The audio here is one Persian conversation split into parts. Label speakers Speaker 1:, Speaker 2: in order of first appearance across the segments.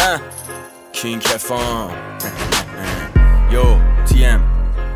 Speaker 1: کینگ کفان یو تی ام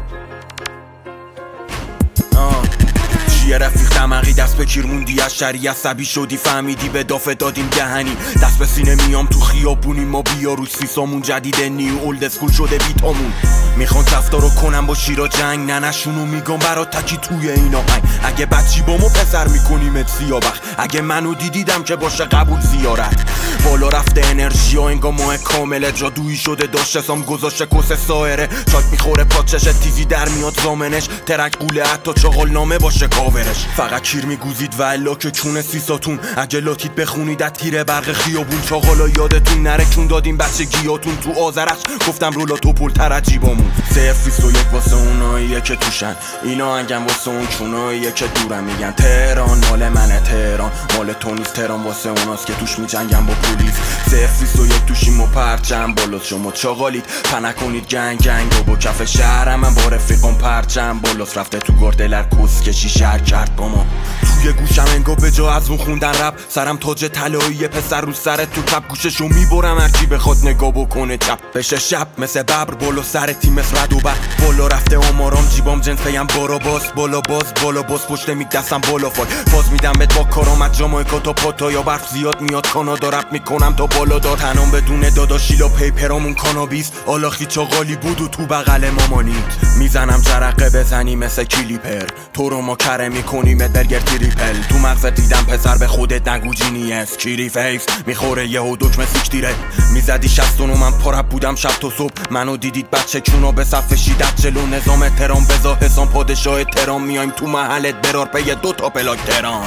Speaker 1: چیه رفیق دمقی دست به کیر موندی از شری عصبی شدی فهمیدی به دافه دادیم دهنی دست به سینه میام تو خیابونی ما بیا روی سیسامون جدید نیو اولد اسکول شده بیتامون میخوان رفتارو کنم با شیرا جنگ ننشونو میگم برات تکی توی این آهنگ اگه بچی با ما پسر میکنیمت سیابخ اگه منو دیدیدم که باشه قبول زیارت بالا رفته انرژی ها انگا ماه کامله جادویی شده داشته سام گذاشته کس سایره چاک میخوره پاچش تیزی در میاد زامنش ترک قوله حتی چاقال نامه باشه کاورش فقط کیر میگوزید و الا که چونه سیساتون اگه لاتید بخونید از تیره برق خیابون چاقالا یادتون نره چون دادیم بچگیاتون تو آذرش گفتم رولا تو پول تر عجیبامون 021 واسه اوناییه که توشن اینا انگم واسه اون چوناییه که دورم میگن تهران مال منه تهران مال تو نیست تهران واسه اوناست که توش میجنگن با پلیس 021 توشیم و پرچم بالا شما چاقالید پنه کنید گنگ گنگ و با کف شهرم من با رفیقم پرچم بالاست رفته تو گردلر کس کشی شهر کرد با ما توی گوشم انگا به جا از اون خوندن رب سرم تاج طلایی پسر رو سرت تو کپ گوششو میبرم هرچی بخواد نگاه بکنه چپ بشه شب مثل ببر بالا سر تیم مثل رد و بر بالا رفته آمارام جیبام جنسیم بارا باز پشت میدستم بالا فال باز میدم بهت با کارامت جامایکا تا پاتا یا برف زیاد میاد کانادا رپ میکنم تا بالا دار تنام بدون داداشیلا پیپرامون کانابیس آلاخی چاقالی بود و تو بغل مامانید میزنم جرقه بزنی مثل کلیپر تو رو ما کره میکنیم برگر تریپل تو مغزت دیدم پسر به خودت نگو جینیس کیری فیس میخوره یهو دکمه سیکتیره میزدی 69 من پرب بودم شب تا صبح منو دیدید بچه چونو به صف شیدت جلو نظام ترام بزا حسام پادشاه ترام میایم تو محلت برار پی 2 تا پلاک تران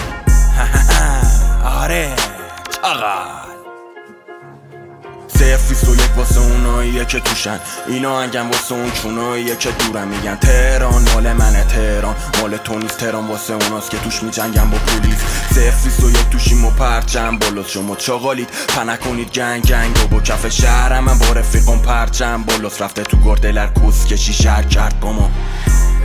Speaker 1: آره چاقال 021 واسه اوناییه که توشن اینا انگم واسه اون چوناییه که دورم میگن تهران مال منه تهران مال تو نیست تهران واسه اوناست که توش میجنگن با پلیس 021 توشیم و پرچم بالا شما چاقالید پنه کنید گنگ گنگ و با کف شهرم من با رفیقم پرچم بالاست رفته تو گردلر کس کشی شهر کرد با ما